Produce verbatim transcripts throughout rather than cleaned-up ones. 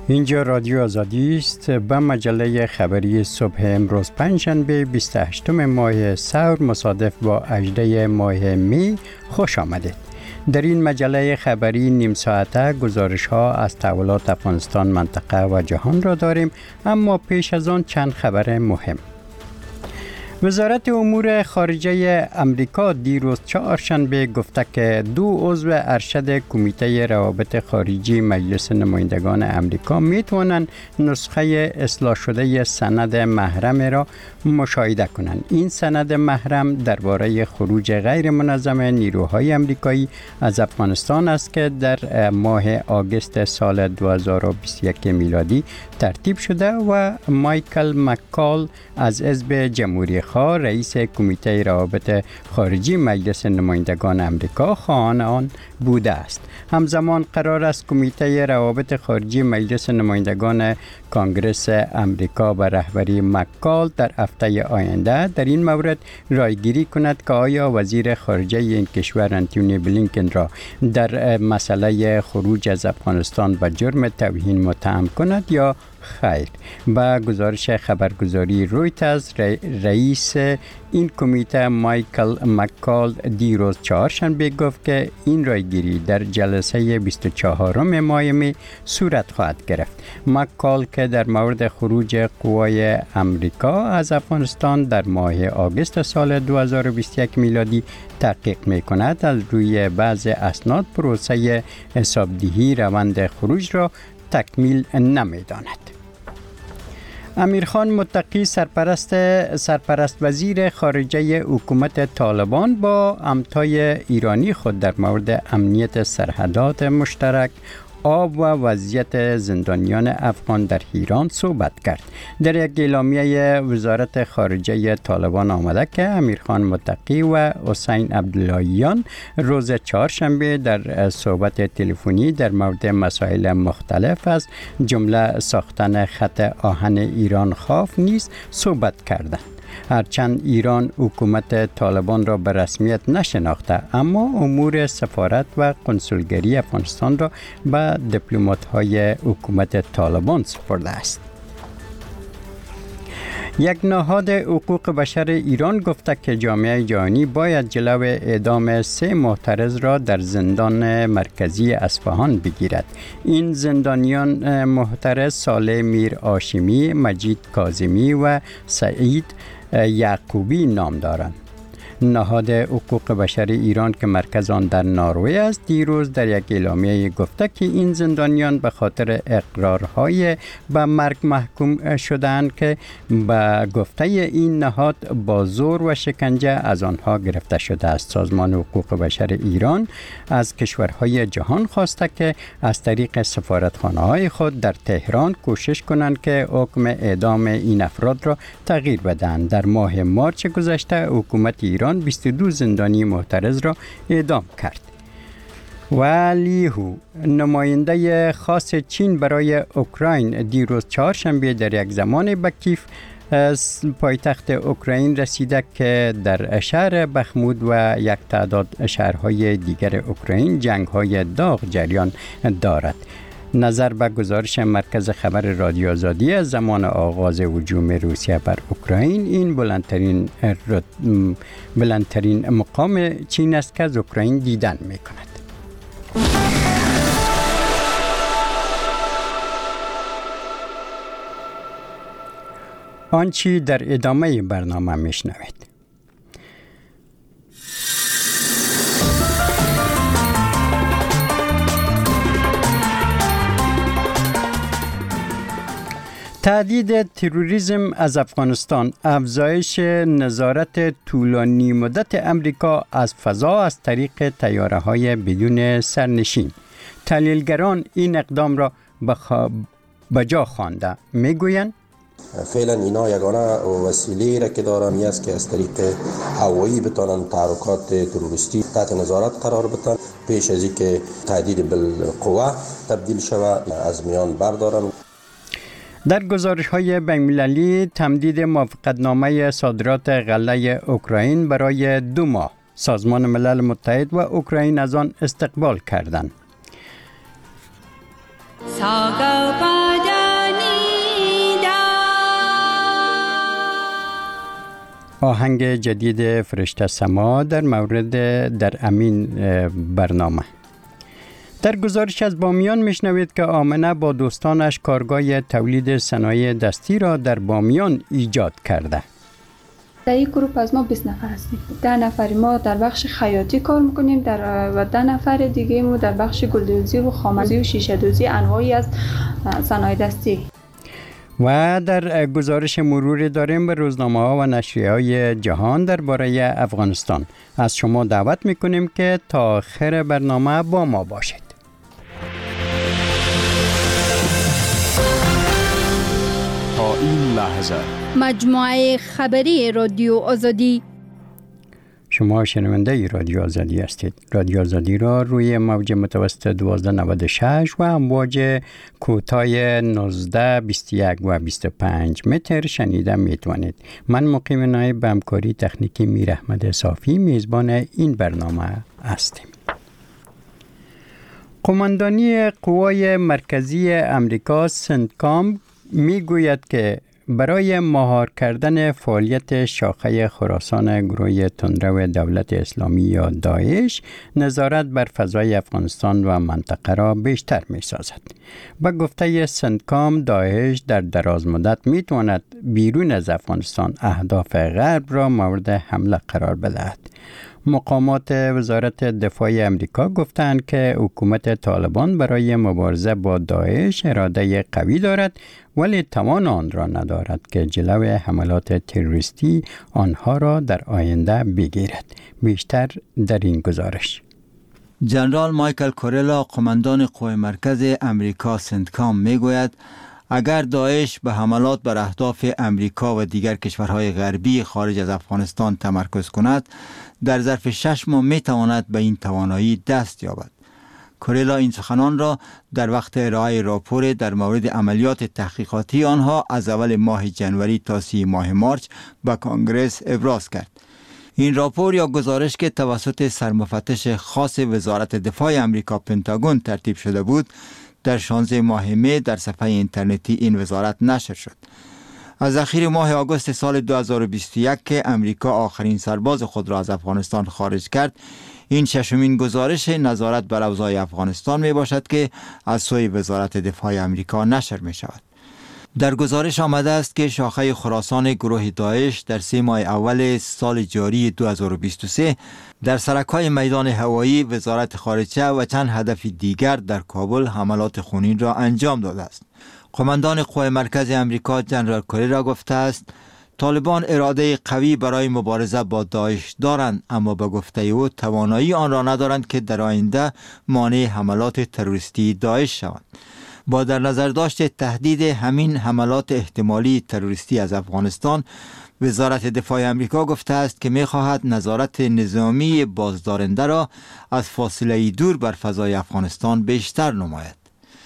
اینجا رادیو آزادی است. به مجله خبری صبح امروز پنجشنبه بیست و هشتم ماه ثور مصادف با هجدهم ماه می خوش آمدید. در این مجله خبری نیم ساعته گزارش ها از تحولات افغانستان، منطقه و جهان را داریم، اما پیش از آن چند خبر مهم. وزارت امور خارجه امریکا دیروز چهارشنبه گفته که دو عضو ارشد کمیته روابط خارجی مجلس نمایندگان امریکا می توانند نسخه اصلاح شده سند محرم را مشاهده کنند. این سند محرم درباره خروج غیر منظم نیروهای امریکایی از افغانستان است که در ماه آگوست سال دو هزار و بیست و یک میلادی ترتیب شده و مایکل مکال از حزب جمهوری خواه رئیس کمیته روابط خارجی مجلس نمایندگان امریکا خواهان آن بوده است. همزمان قرار است کمیته روابط خارجی مجلس نمایندگان کانگرس امریکا به رهبری مکال در هفته آینده در این مورد رایگیری کند که آیا وزیر خارجه این کشور انتونی بلینکن را در مسئله خروج از افغانستان به جرم توهین متهم کند یا خیر. با گزارش خبرگزاری رویترز، رئیس این کمیته مایکل مکال دیروز چهارشنبه گفت که این رایگیری در جلسه بیست و چهارم ماه می صورت خواهد گرفت. مکال که در مورد خروج قوای امریکا از افغانستان در ماه آگوست سال دو هزار و بیست و یک میلادی تحقیق می کند، از روی بعض اسناد پروسه حسابدهی روند خروج را تکمیل نمی داند. امیرخان متقی سرپرست سرپرست وزیر خارجه حکومت طالبان با همتای ایرانی خود در مورد امنیت سرحدات مشترک، آب و وضعیت زندانیان افغان در ایران صحبت کرد. در یک اعلامیه وزارت خارجه طالبان آمده که امیرخان متقی و حسین عبداللهیان روز چهارشنبه در صحبت تلفنی در مورد مسائل مختلف از جمله ساختن خط آهن ایران خاف نیز صحبت کردند. هرچند ایران حکومت طالبان را به رسمیت نشناخته، اما امور سفارت و قنسولگری افغانستان را به دیپلمات‌های حکومت طالبان سپرده است. یک نهاد حقوق بشر ایران گفته که جامعه جهانی باید جلو اعدام سه معترض را در زندان مرکزی اصفهان بگیرد. این زندانیان معترض صالح میر هاشمی، مجید کاظمی و سعید یعقوبی نام دارند. نهاد حقوق بشر ایران که مرکز آن در نروژ است دیروز در یک اعلامیه گفته که این زندانیان به خاطر اقرارهای به مرگ محکوم شدند که به گفته این نهاد با زور و شکنجه از آنها گرفته شده است. سازمان حقوق بشر ایران از کشورهای جهان خواسته که از طریق سفارتخانه‌های خود در تهران کوشش کنند که حکم اعدام این افراد را تغییر بدهند. در ماه مارس گذشته حکومت ایران بیست و دو زندانی معترض را اعدام کرد. و لیهو نماینده خاص چین برای اوکراین دیروز چهارشنبه در یک زمان به کیف پایتخت اوکراین رسیده که در شهر بخمود و یک تعداد شهرهای دیگر اوکراین جنگ‌های داغ جریان دارد. نظر به گزارش مرکز خبر رادیو آزادی از زمان آغاز هجوم روسیه بر اوکراین، این بلندترین بلندترین مقام چین است که از اوکراین دیدن می کند. آنچه در ادامه برنامه می شنوید. تهدید تروریسم از افغانستان، افزایش نظارت طولانی مدت امریکا از فضا از طریق طیاره‌های بدون سرنشین. تحلیلگران این اقدام را به جا خوانده میگویند فعلا اینا یگانه وسیله را که دارن است که از طریق هوایی بتانن تحرکات تروریستی تحت نظارت قرار بدن پیش از اینکه تهدید بالقوه تبدیل شود از میان بردارن. در گزارش‌های بین‌المللی تمدید موافقتنامه صادرات غله اوکراین برای دو ماه، سازمان ملل متحد و اوکراین از آن استقبال کردند. آهنگ جدید فرشته سما در مورد در امین برنامه. در گزارش از بامیان میشنوید که آمنه با دوستانش کارگاه تولید صنایع دستی را در بامیان ایجاد کرده. در این گروه از ما بیست نفر هستیم. ده نفر ما در بخش خیاطی کار میکنیم در و ده نفر دیگه ما در بخش گلدوزی و خامه‌دوزی و شیشه دوزی انواعی از صنایع دستی. و در گزارش مروری داریم به روزنامه ها و نشریه های جهان درباره افغانستان. از شما دعوت میکنیم که تا آخر برنامه با ما باشید. تا این لحظه مجموعه خبری رادیو آزادی. شما شنونده رادیو آزادی هستید. رادیو آزادی را روی موج متوسط دوازده نود و شش و امواج کوتاه نوزده بیست و یک و بیست و پنج متر شنیده میتوانید. من مقیم نایب به همکاری تکنیکی میر احمد صافی میزبان این برنامه هستیم. قماندانی قوای مرکزی امریکا سنتکام میگوید که برای مهار کردن فعالیت شاخه خراسان گروه تندرو دولت اسلامی یا داعش نظارت بر فضای افغانستان و منطقه را بیشتر می سازد. با گفته سنتکام داعش در دراز مدت می تواند بیرون از افغانستان اهداف غرب را مورد حمله قرار بدهد. مقامات وزارت دفاع امریکا گفتند که حکومت طالبان برای مبارزه با داعش اراده قوی دارد ولی توان آن را ندارد که جلوی حملات تروریستی آنها را در آینده بگیرد. بیشتر در این گزارش. جنرال مایکل کورلا قماندان قوای مرکز امریکا سنتکام میگوید اگر داعش به حملات بر اهداف امریکا و دیگر کشورهای غربی خارج از افغانستان تمرکز کند در ظرف شش ماه می تواند به این توانایی دست یابد. کورلا این سخنان را در وقت ارائه راپور در مورد عملیات تحقیقاتی آنها از اول ماه جنوری تا سی ماه مارچ به کنگره ابراز کرد. این راپور یا گزارش که توسط سرمفتش خاص وزارت دفاع امریکا پنتاگون ترتیب شده بود در شانزده ماه می در صفحه اینترنتی این وزارت نشر شد. از اخیر ماه آگوست سال دو هزار و بیست و یک که امریکا آخرین سرباز خود را از افغانستان خارج کرد، این ششمین گزارش نظارت بر اوضاع افغانستان می باشد که از سوی وزارت دفاع امریکا نشر می شود. در گزارش آمده است که شاخه خراسان گروه داعش در سه ماه اول سال جاری دو هزار و بیست و سه در سرک‌های میدان هوایی، وزارت خارجه و چند هدف دیگر در کابل حملات خونین را انجام داده است. قماندان قوای مرکز امریکا جنرال کورلا گفته است طالبان اراده قوی برای مبارزه با داعش دارند، اما به گفته او توانایی آن را ندارند که در آینده مانع حملات تروریستی داعش شوند. با در نظر داشت تهدید همین حملات احتمالی تروریستی از افغانستان، وزارت دفاع امریکا گفته است که می‌خواهد نظارت نظامی بازدارنده را از فاصله دور بر فضای افغانستان بیشتر نماید.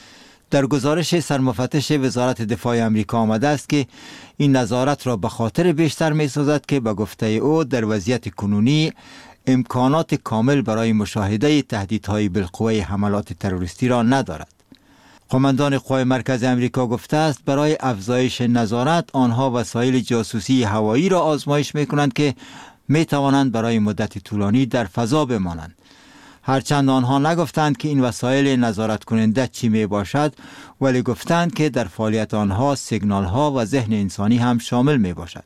در گزارش سرمفتش وزارت دفاع امریکا آمده است که این نظارت را به خاطر بیشتر می‌سازد که به گفته او در وضعیت کنونی امکانات کامل برای مشاهده تهدیدهای بالقوه حملات تروریستی را ندارد. قماندان قوای مرکز امریکا گفته است برای افزایش نظارت آنها وسایل جاسوسی هوایی را آزمایش می‌کنند که می‌توانند برای مدت طولانی در فضا بمانند. هرچند آنها نگفتند که این وسایل نظارت کننده چی می باشد، ولی گفتند که در فعالیت آنها سیگنال ها و ذهن انسانی هم شامل می باشد.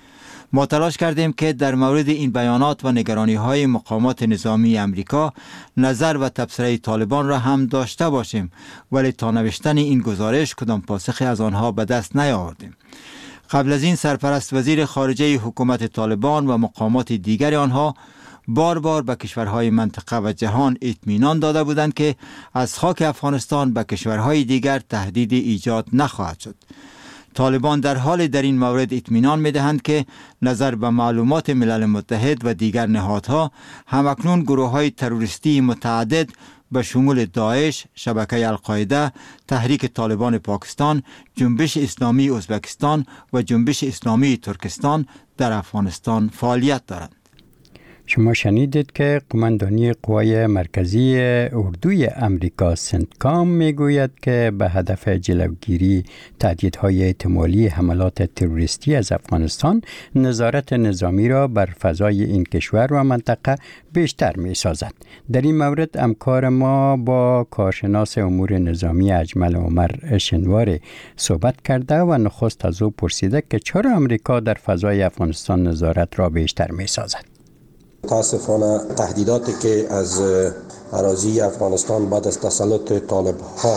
ما تلاش کردیم که در مورد این بیانات و نگرانی های مقامات نظامی امریکا نظر و تبصره طالبان را هم داشته باشیم، ولی تا نوشتن این گزارش کدام پاسخی از آنها به دست نیاوردیم. قبل از این سرپرست وزیر خارجه حکومت طالبان و مقامات دیگر آنها بار بار به کشورهای منطقه و جهان اطمینان داده بودند که از خاک افغانستان به کشورهای دیگر تهدید ایجاد نخواهد شد. طالبان در حال در این مورد اطمینان می‌دهند که نظر به معلومات ملل متحد و دیگر نهادها همکنون گروه‌های تروریستی متعدد به شمول داعش، شبکه القاعده، تحریک طالبان پاکستان، جنبش اسلامی ازبکستان و جنبش اسلامی ترکستان در افغانستان فعالیت دارند. شما شنیدید که قماندانی قوای مرکزی اردوی امریکا سنتکام میگوید که به هدف جلوگیری تهدیدهای احتمالی حملات تروریستی از افغانستان نظارت نظامی را بر فضای این کشور و منطقه بیشتر می سازد. در این مورد همکار ما با کارشناس امور نظامی اجمل عمر شنواری صحبت کرده و نخست از او پرسیده که چرا امریکا در فضای افغانستان نظارت را بیشتر می سازد. متاسفانه تهدیداتی که از اراضی افغانستان بعد از تسلط طالب ها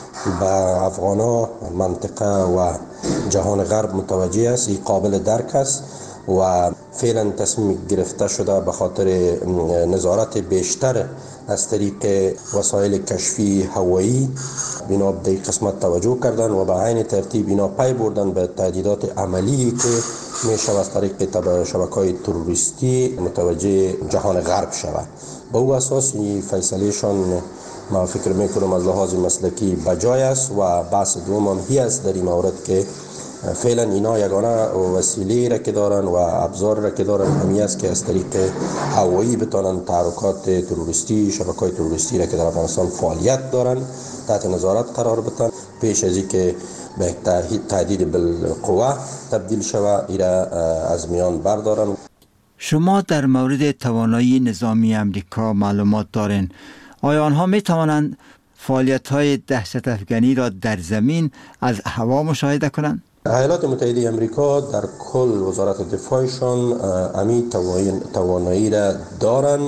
به افغانا منطقه و جهان غرب متوجه است، این قابل درک است و فعلا تصمیم گرفته شده به خاطر نظارت بیشتر از طریق وسایل کشفی هوایی بنا به قسمت توجه کردن و به عین ترتیب اینا پی بردن به تهدیدات عملی که میشه از طریق شبکه‌های تروریستی متوجه جهان غرب شود. به او اساس این فیصلهشان ما فکر میکنم از لحاظ مسلکی بجای است و بحث دوم هم هی است در این مورد که فعلا اینا یگانه وسیله را که دارن و ابزار را که دارن همی است که از طریق هوایی بتانن تحرکات تروریستی شبکه‌های تروریستی را که در افغانستان فعالیت دارن تحت نظارت قرار بدن پیش از اینکه به تهدید بالقوه تبدیل شود ایرا از میان بردارن. شما در مورد توانایی نظامی امریکا معلومات دارین؟ آیا آنها می توانند فعالیت‌های دهشت افغانی را در زمین از هوا مشاهده کنند؟ ایالات متحده امریکا در کل وزارت دفاعشان امی توانایی را دارن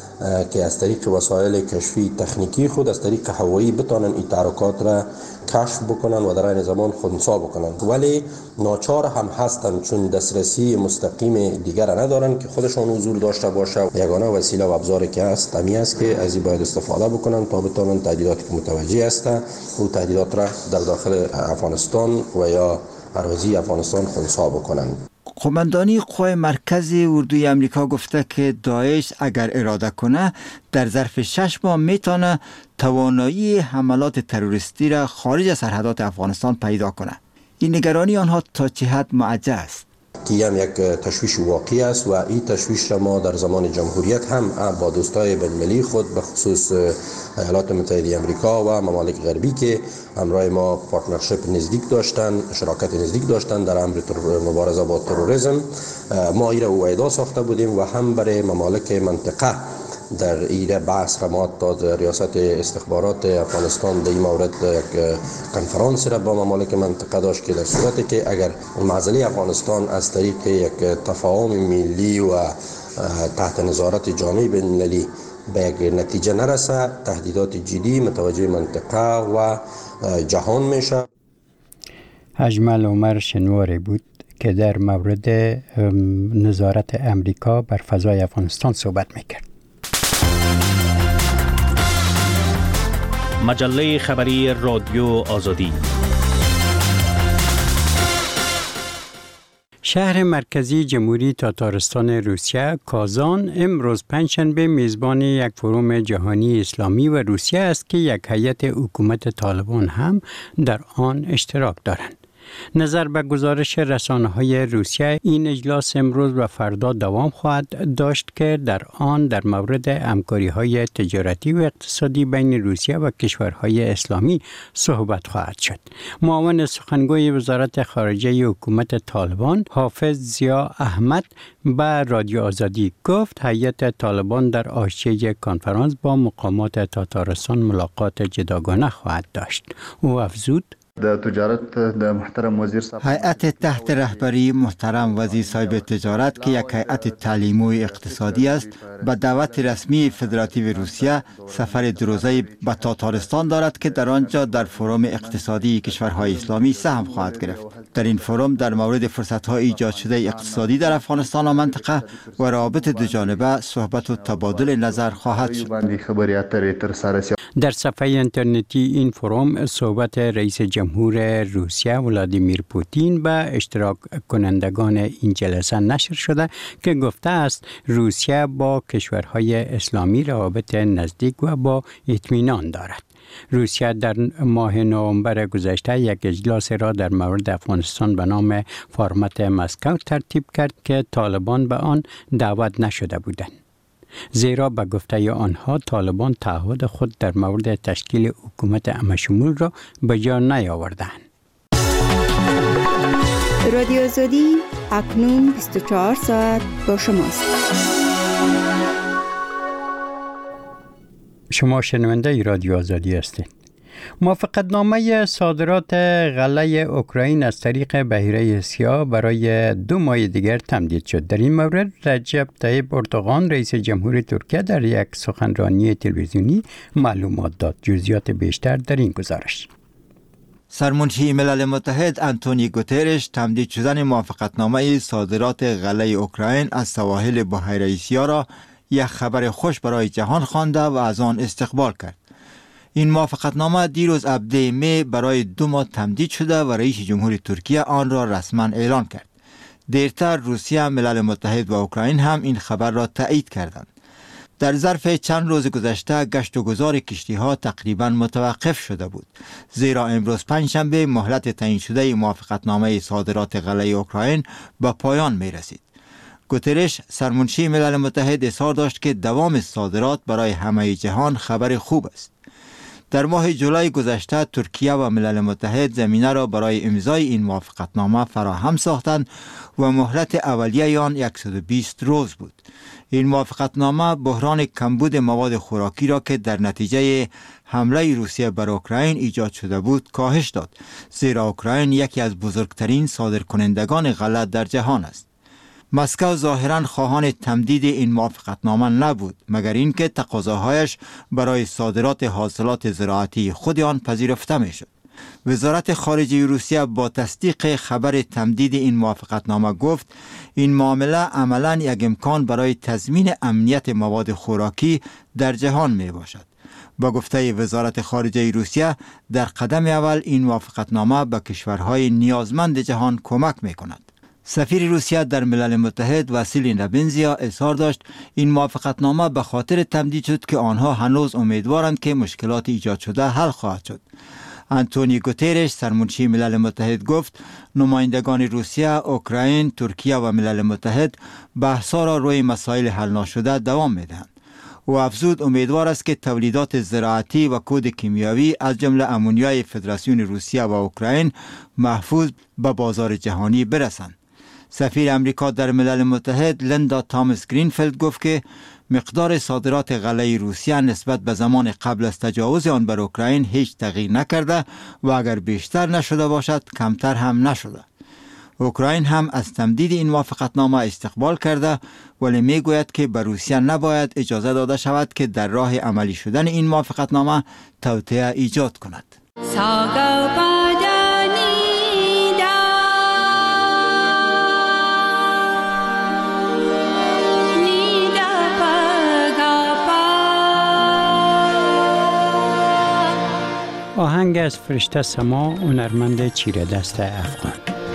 که از طریق وسایل کشفی تکنیکی خود از طریق هوایی بتانن این تحرکات را کشف بکنن و در این زمان خنثی بکنن، ولی ناچار هم هستند چون دسترسی مستقیم دیگر ندارن که خودشان حضور داشته باشه. یگانه وسیله و ابزاری که هست امی است که از این باید استفاده بکنن تا بتانن تهدیداتی که متوجه هستند اون تهدیدات را در داخل افغانستان و یا اراضی افغانستان خنثی بکنن. قماندانی قوای مرکزی اردوی امریکا گفته که داعش اگر اراده کنه در ظرف شش ماه میتونه توانایی حملات تروریستی را خارج از سرحدات افغانستان پیدا کنه. این نگرانی آنها تا چه حد معجز است؟ که هم یک تشویش واقعی است و این تشویش را ما در زمان جمهوریت هم با دوستای بین‌المللی خود به خصوص ایالات متحده امریکا و ممالک غربی که همراه ما پارتنرشیپ نزدیک داشتن، شراکت نزدیک داشتن در امر مبارزه با تروریسم، ما این را وعده ساخته بودیم و هم برای ممالک منطقه در ایره بحث را ما تا ریاست استخبارات افغانستان در این مورد یک کنفرانس را با ممالک منطقه داشت که در صورتی که اگر معضله افغانستان از طریق یک تفاهم ملی و تحت نظارت جامعه بین‌المللی به یک نتیجه نرسه تهدیدات جدی متوجه منطقه و جهان میشه. اجمل عمر شنواری بود که در مورد نظارت امریکا بر فضای افغانستان صحبت میکرد. مجله خبری رادیو آزادی. شهر مرکزی جمهوری تاتارستان روسیه کازان امروز پنجشنبه میزبان یک فروم جهانی اسلامی و روسیه است که یک هیئت حکومت طالبان هم در آن اشتراک دارند. نظر به گزارش رسانه‌های روسیه این اجلاس امروز و فردا دوام خواهد داشت که در آن در مورد همکاری‌های تجارتی و اقتصادی بین روسیه و کشورهای اسلامی صحبت خواهد شد. معاون سخنگوی وزارت خارجه حکومت طالبان حافظ ضیا احمد به رادیو آزادی گفت هیئت طالبان در حاشیه کنفرانس با مقامات تاتارستان ملاقات جداگانه خواهد داشت. او افزود هیئت تحت رهبری محترم وزیر صاحب تجارت که یک هیئت تعلیمی و اقتصادی است به دعوت رسمی فدراتیو روسیه سفر دو روزه به تاتارستان دارد که در آنجا در فروم اقتصادی کشورهای اسلامی سهم خواهد گرفت. در این فروم در مورد فرصت‌های ایجاد شده اقتصادی در افغانستان و منطقه و روابط دوجانبه صحبت و تبادل نظر خواهد شد. در صفحه اینترنتی این فروم صحبت رئیس جمهور روسیه ولادیمیر پوتین به اشتراک کنندگان این جلسه نشر شده که گفته است روسیه با کشورهای اسلامی روابط نزدیک و با اطمینان دارد. روسیه در ماه نوامبر گذشته یک اجلاس را در مورد افغانستان به نام فرمت مسکو ترتیب کرد که طالبان به آن دعوت نشده بودند. زیرا به گفته آنها طالبان تعهد خود در مورد تشکیل حکومت همه‌شمول را به جا نیاوردند. رادیو آزادی اکنون بیست و چهار ساعت با شماست. شما شنونده رادیو آزادی هستید. موافقتنامه صادرات غله اوکراین از طریق بحیره سیاه برای دو ماه دیگر تمدید شد. در این مورد رجب طیب اردوغان رئیس جمهور ترکیه در یک سخنرانی تلویزیونی معلومات داد. جزئیات بیشتر در این گزارش. سرمنشی ملل متحد آنتونیو گوترش تمدید شدن موافقتنامه صادرات غله اوکراین از سواحل بحیره سیاه را یک خبر خوش برای جهان خوانده و از آن استقبال کرد. این موافقتنامه دیروز هفده می برای دو ماه تمدید شده و رئیس جمهور ترکیه آن را رسما اعلان کرد. دیرتر روسیه، ملل متحد و اوکراین هم این خبر را تایید کردند. در ظرف چند روز گذشته گشت و گذار کشتی ها تقریبا متوقف شده بود، زیرا امروز پنجشنبه مهلت تعیین شده موافقتنامه صادرات غله اوکراین به پایان می رسید. گوترش سرمنشی ملل متحد اظهار داشت که دوام صادرات برای همه جهان خبر خوب است. در ماه جولای گذشته ترکیه و ملل متحد زمینه را برای امضای این موافقتنامه فراهم ساختند و مهلت اولیه آن صد و بیست روز بود. این موافقتنامه بحران کمبود مواد خوراکی را که در نتیجه حمله روسیه بر اوکراین ایجاد شده بود کاهش داد، زیرا اوکراین یکی از بزرگترین صادرکنندگان غله در جهان است. مسکو ظاهراً خواهان تمدید این موافقتنامه نبود، مگر اینکه تقاضاهایش برای صادرات حاصلات زراعتی خود آن پذیرفته میشد. وزارت خارجه روسیه با تصدیق خبر تمدید این موافقتنامه گفت این معامله عملاً یک امکان برای تضمین امنیت مواد خوراکی در جهان می باشد. با گفته وزارت خارجه روسیه در قدم اول این موافقتنامه به کشورهای نیازمند جهان کمک می کند. سفیر روسیه در ملل متحد واسیلی نبنزیا اظهار داشت این موافقتنامه به خاطر تمدید شد که آنها هنوز امیدوارند که مشکلات ایجاد شده حل خواهد شد. آنتونیو گوترش سرمنشی ملل متحد گفت نمایندگان روسیه، اوکراین، ترکیه و ملل متحد بحث‌ها را روی مسائل حل نشده دوام می‌دهند. او افزود امیدوار است که تولیدات زراعتی و کود کیمیاوی از جمله امونیای فدراسیون روسیه و اوکراین محفوظ به بازار جهانی برسند. سفیر امریکا در ملل متحد لیندا تامس گرینفیلد گفت که مقدار صادرات غله روسیه نسبت به زمان قبل از تجاوز آن بر اوکراین هیچ تغییر نکرده و اگر بیشتر نشده باشد کمتر هم نشده. اوکراین هم از تمدید این موافقتنامه استقبال کرده، ولی می گوید که به روسیه نباید اجازه داده شود که در راه عملی شدن این موافقتنامه توطئه ایجاد کند. آهنگ از فرشته سما هنرمند چیره دست افغان.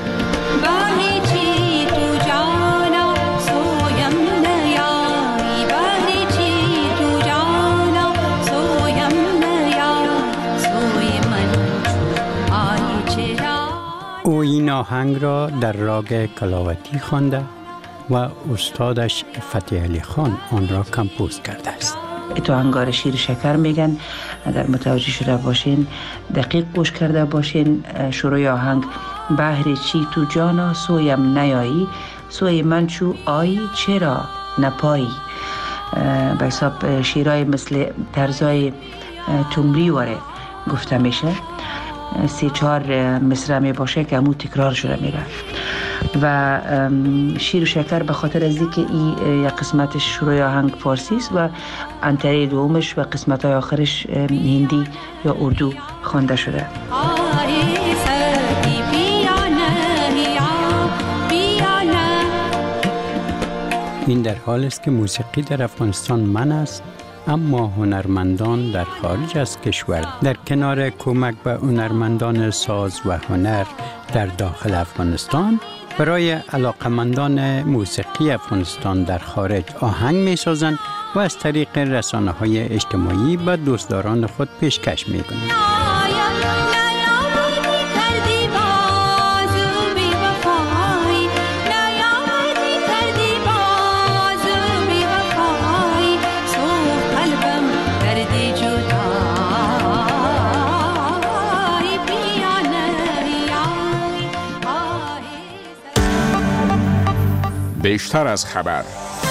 او این آهنگ را در راگ کلاوتی خوانده و استادش فتح علی خان آن را کمپوز کرده است. تو هنگار شیر شکر میگن، اگر متوجه شده باشین دقیق گوش کرده باشین. شروع آهنگ بهر چی تو جانا سویم نیایی، سوی من چو آیی چرا نپایی. به حساب شیرای مثل طرزای تمری واره گفته میشه. سی چهار مصرع می باشه که همون تکرار شده میره و شیر و شکر به خاطر از اینکه این یک قسمتش شروع آهنگ فارسی است و انتره دومش و قسمت های آخرش هندی یا اردو خوانده شده. این در حال است که موسیقی در افغانستان من است، اما هنرمندان در خارج از کشور در کنار کمک به هنرمندان ساز و هنر در داخل افغانستان برای علاقمندان موسیقی افغانستان در خارج آهنگ می سازند و از طریق رسانه های اجتماعی به دوستداران خود پیشکش می کنند. بیشتر از خبر.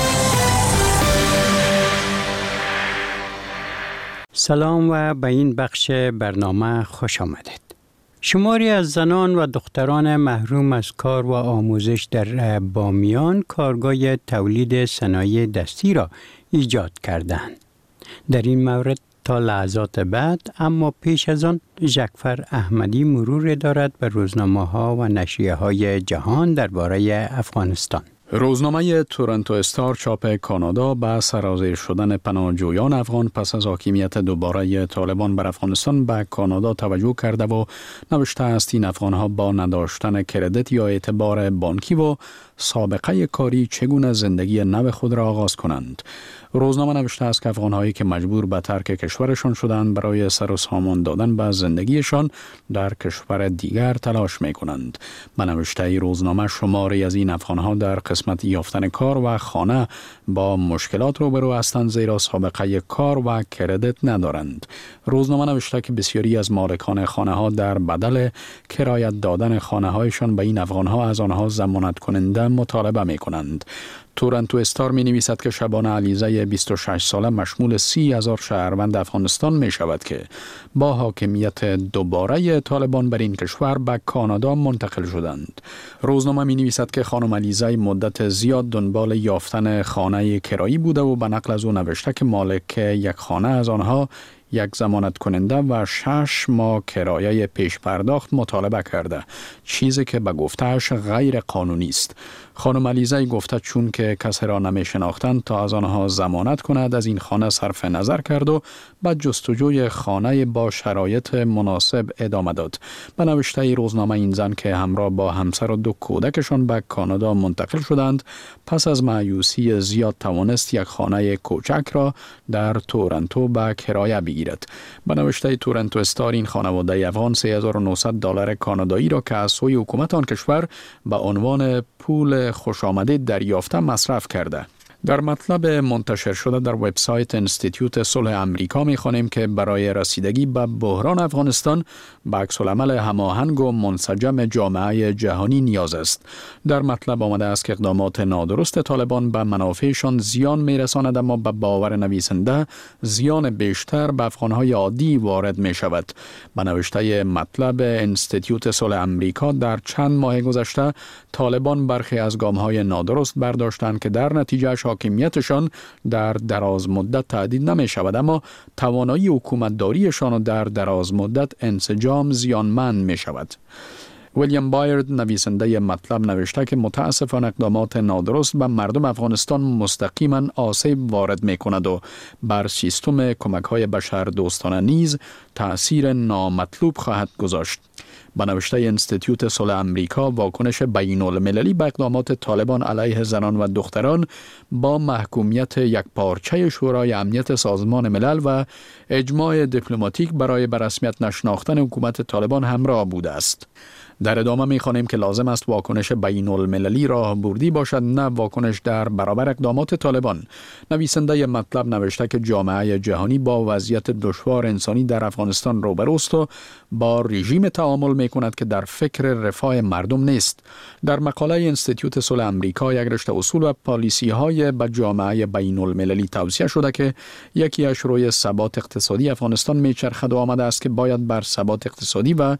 سلام و به این بخش برنامه خوش آمدید. شماری از زنان و دختران محروم از کار و آموزش در بامیان کارگاه تولید صنایع دستی را ایجاد کردند. در این مورد تا لحظات بعد اما پیش از آن ژکفر احمدی مرور دارد به روزنامه‌ها و نشریه‌های جهان درباره افغانستان. روزنامه تورنتو استار چاپ کانادا به سرازیر شدن پناهجویان افغان پس از حاکمیت دوباره طالبان بر افغانستان به کانادا توجه کرده و نوشته است این افغانها با نداشتن کردیت یا اعتبار بانکی و سابقه کاری چگونه زندگی نو خود را آغاز کنند. روزنامه نوشته است که افغانهایی که مجبور به ترک کشورشان شدند برای سر و سامان دادن به زندگیشان در کشور دیگر تلاش می کنند. به نوشته روزنامه شماری از این افغانها در قسمت یافتن کار و خانه با مشکلات روبرو هستند زیرا سابقه کار و کردیت ندارند. روزنامه نوشته که بسیاری از مالکان خانه ها در بدل کرایت دادن خانه هایشان به این افغانها از آنها ضمانت کننده مطالبه می کنند. تورنتو استار می نویسد که شبانه علیزه بیست و شش ساله مشمول سی هزار شهروند افغانستان می شود که با حاکمیت دوباره طالبان بر این کشور به کانادا منتقل شدند. روزنامه می نویسد که خانم علیزه مدت زیاد دنبال یافتن خانه کرایی بوده و به نقل از او نوشته که مالک یک خانه از آنها یک ضمانت کننده و شش ماه کرایه پیش پرداخت مطالبه کرده، چیزی که به گفتهش غیر قانونی است. خانم علیزه گفته چون که کسی را نمی شناختند تا از آنها ضمانت کند از این خانه صرف نظر کرد و بعد جستجوی خانه با شرایط مناسب ادامه داد. به نوشته روزنامه این زن که همراه با همسر و دو کودکشان به کانادا منتقل شدند پس از مایوسی زیاد توانست یک خانه کوچک را در تورنتو به کرایه بگیرد. به نوشته تورنتو استار این خانواده افغان سه هزار و نهصد دلار کانادایی را که از سوی حکومت آن کشور به عنوان پول خوش آمده دریافته مصرف کرده. در مطلب منتشر شده در وبسایت انستیتیوت صلح امریکا می‌خوانیم که برای رسیدگی به بحران افغانستان به عکس‌العمل هماهنگ و منسجم جامعه جهانی نیاز است. در مطلب آمده است که اقدامات نادرست طالبان به منافعشان زیان می‌رساند اما به باور نویسنده زیان بیشتر به افغان‌های عادی وارد می‌شود. به نوشته مطلب انستیتیوت صلح امریکا در چند ماه گذشته طالبان برخی از گام‌های نادرست برداشتند که در نتیجه حاکمیتشان در دراز مدت تهدید نمی شود اما توانایی حکومتداریشان در دراز مدت انسجام زیانمند می شود. ویلیام بایرد نویسنده مطلب نوشته که متاسفانه اقدامات نادرست به مردم افغانستان مستقیما آسیب وارد می کند و بر سیستم کمک های بشر دوستانه نیز تأثیر نامطلوب خواهد گذاشت. به نوشته انستیتیوت صلح امریکا واکنش بین المللی به اقدامات طالبان علیه زنان و دختران با محکومیت یک پارچه شورای امنیت سازمان ملل و اجماع دیپلماتیک برای به رسمیت نشناختن حکومت طالبان همراه بوده است. در ادامه می‌خوانیم که لازم است واکنش بین المللی راهبردی باشد نه واکنش در برابر اقدامات طالبان. نویسنده مطلب نوشته که جامعه جهانی با وضعیت دشوار انسانی در افغانستان روبروست و با رژیم تعامل می‌کند که در فکر رفاه مردم نیست. در مقاله انستیتیوت صلح امریکا یک رشته اصول و پالیسی‌های به جامعه بین المللی توصیه شده که یکیش روی ثبات اقتصادی افغانستان می‌چرخد و آمده است که باید بر ثبات اقتصادی و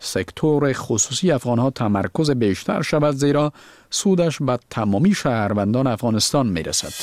سکتور خصوصی افغانها تمرکز بیشتر شود زیرا سودش به تمامی شهروندان افغانستان میرسد.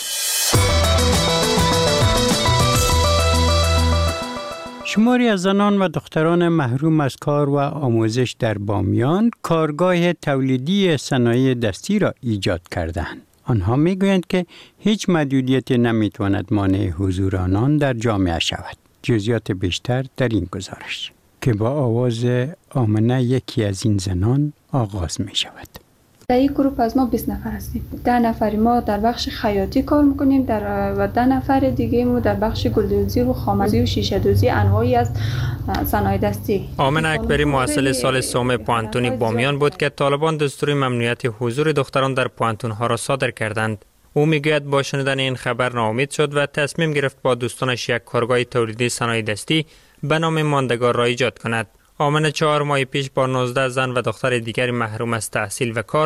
شماری از زنان و دختران محروم از کار و آموزش در بامیان کارگاه تولیدی صنایع دستی را ایجاد کردند. آنها میگویند که هیچ محدودیتی نمیتواند مانع حضور آنان در جامعه شود. جزئیات بیشتر در این گزارش که با آواز آمنه یکی از این زنان آغاز می شود. در این گروپ از ما بیست نفر هستیم. ده نفر ما در بخش خیاطی کار میکنیم در و ده نفر دیگه ما در بخش گلدوزی و خامه‌دوزی و شیشه دوزی انواعی از صنایع دستی. آمنه اکبری محصل سال سوم پوانتون بامیان بود که طالبان دستور ممنوعیت حضور دختران در پوانتون ها را صادر کردند. او میگوید با شنیدن این خبر ناامید شد و تصمیم گرفت با دوستانش یک کارگاه تولیدی صنایع دستی به نام ماندگار را ایجاد کند. آمنه چهار ماه پیش با نوزده زن و دختر دیگری محروم از تحصیل و کار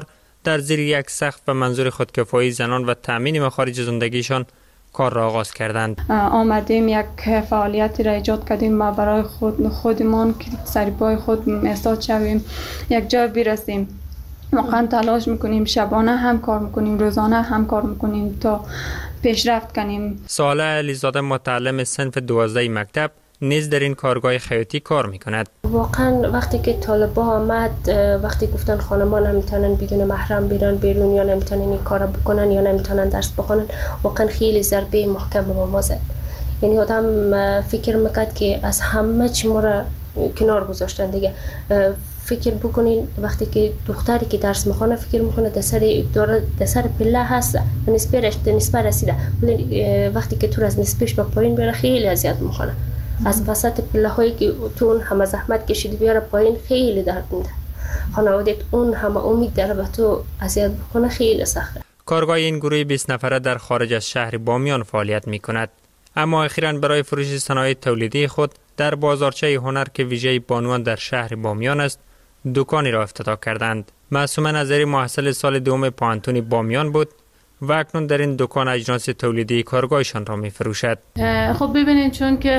در زیر یک سقف و منظور خودکفایی زنان و تأمین مخارج زندگیشان کار را آغاز کردند. آمدیم یک فعالیتی را ایجاد کردیم ما برای خود خودمان که سر پای خود ایستاد شویم، یک جای برسیم. واقعا تلاش میکنیم، شبانه هم کار میکنیم، روزانه هم کار میکنیم تا پیشرفت کنیم. ساله علیزاده متعلم صنف دوازده مکتب نیز در این کارگاه خیاطی کار میکند. واقعا وقتی که طالبا آمد، وقتی گفتن خانمان نمیتونن بدون محرم بیرون بیرون یا نمیتونن این کارا بکنن یا نمیتونن درس بخونن، واقعا خیلی ضربه محکم به ما زد. یعنی آدم فکر میکرد که از همه چی ما را کنار گذاشتن دیگه. فکر بکنین وقتی که دختری که درس میخونه فکر میکنه در سر در سر پله هست و نسبت نسبت رسیده، ولی وقتی که تو از نسبش به پایین بیاره خیلی اذیت میکنه. از وسط پله هایی که تو اون همه زحمت کشیدی بیاره پایین خیلی درد میده. خانواده اون همه امید داره به تو اذیت بکنه، خیلی سخته. کارگاه این گروه بیست نفره در خارج از شهر بامیان فعالیت میکند، اما اخیراً برای فروش صنایع تولیدی خود در بازارچه هنر که ویژه بانوان در شهر بامیان است دکانی را افتتاح کردند. معصومه نظری محصل سال دوم پانتون بامیان بود و اکنون در این دکان اجناس تولیدی کارگاهشان را می فروشد. خب ببینید، چون که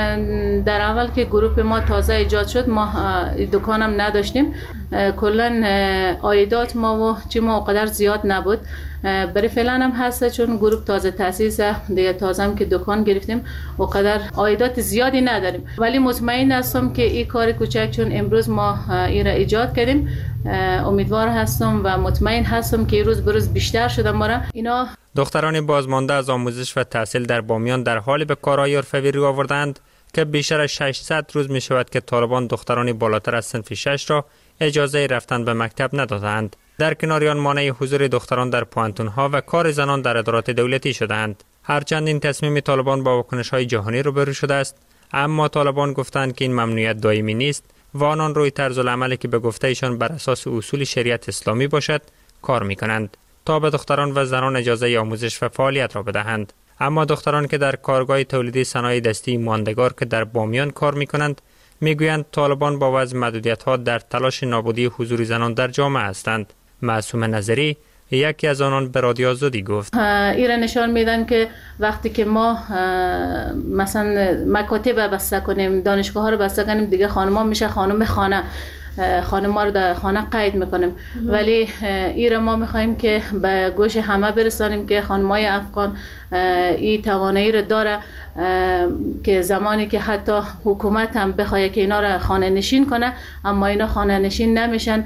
در اول که گروه ما تازه ایجاد شد ما دکانم نداشتیم، کلا عایدات ما و چی ما قدر زیاد نبود. برای فعلا هم هست چون گروه تازه تاسیس دیگه، تازه هم که دکان گرفتیم و قدر عایدات زیادی نداریم، ولی مطمئن هستم که این کار کوچک چون امروز ما این را ایجاد کردیم، امیدوار هستم و مطمئن هستم که روز به روز بیشتر شده ما را. اینا دختران بازمانده از آموزش و تحصیل در بامیان در حالی به کارهای حرفه‌ای رو آوردند که بیشتر از ششصد روز می شود که طالبان دختران بالاتر از صنف شش را اجازه رفتن به مکتب ندادند. در کنار آن مانع حضور دختران در پوانتون‌ها و کار زنان در ادارات دولتی شدند. هرچند این تصمیم طالبان با واکنش‌های جهانی روبرو شده است، اما طالبان گفتند که این ممنوعیت دائمی نیست و آنان روی طرز العملی که به گفته ایشان بر اساس اصول شریعت اسلامی باشد کار می‌کنند تا به دختران و زنان اجازه آموزش و فعالیت را بدهند. اما دختران که در کارگاه تولیدی صنایع دستی ماندگار که در بامیان کار می‌کنند میگویند طالبان با وضع محدودیت‌ها در تلاش نابودی حضور زنان در جامعه هستند. معصومه نظری یکی از آنان به رادیو آزادی گفت ایران نشان میدن که وقتی که ما مثلا مکاتب بسته کنیم، دانشگاه ها رو بسته کنیم، دیگه خانم‌ها میشه خانم خانه، خانم‌ها رو در خانه قید میکنیم. ولی ایران ما میخوایم که به گوش همه برسانیم که خانم‌های افغان این توانایی رو داره که زمانی که حتی حکومت هم بخواد که اینا رو خانه نشین کنه، اما اینا خانه نشین نمیشن.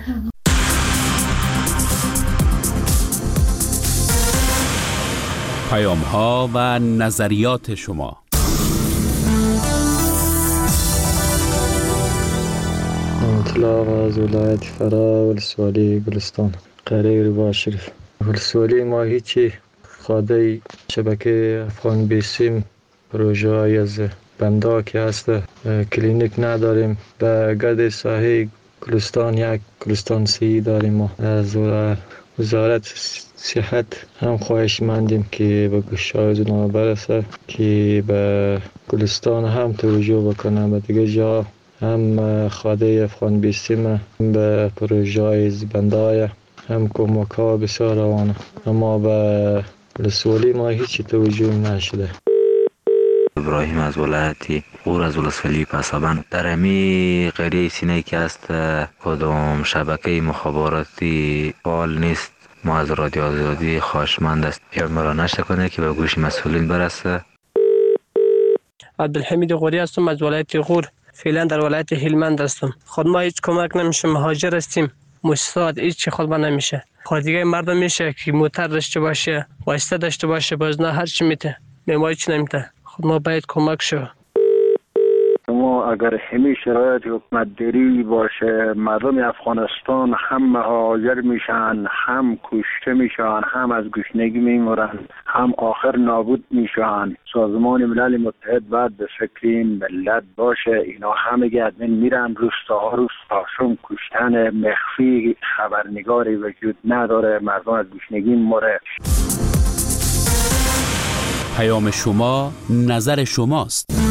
پیام ها و نظریات شما. اطلاق از ولایت فرا ولسوالی گلستان قریه رباط شریف. ولسوالی ما هیچی خواده شبکه افغان بیسیم پروژه های از بنده که هست، کلینیک نداریم. به گرد ساحه گلستان یک گلستان سی داریم. ما از وزارت صحت هم خواهش مندیم که به گوشای اونا برسه که به گلستان هم توجه بکنه، به دیگه جا هم خواده افغان بیستیم هم به پروژه های زبندای هم کمک ها بسیار روانه، اما به ولسوالی ما هیچی توجه نشده. ابراهیم از ولایتی غور از ولسوالی پسابند. در امی قریه سینه که است کدام شبکه مخابراتی فعال نیست. ما از رادیو آزادی خواهشمند است پیام را نشر کنه که به گوش مسئولین برسه. عبدالحمید غوری هستم از ولایت غور، فعلا در ولایت هلمند هستم. خود ما هیچ کمک نمیشه، مهاجر هستیم، مستعد هیچ خود ما نمیشه. خود دیگه مردم میشه که موتر داشته باشه، واسطه داشته باشه، باز نه هر چی میته، ما هیچ نمیته. خود ما باید کمک شو. ما اگر همین شرایط حکومت داری باشه، مردم افغانستان هم مهاجر میشن، هم کشته میشن، هم از گشنگی میمرن، هم آخر نابود میشن. سازمان ملل متحد باید به فکر این ملت باشه. اینا همه گردن میرن روستاها روستاشون کشتن مخفی، خبرنگاری وجود نداره، مردم از گشنگی مره. پیام شما نظر شماست.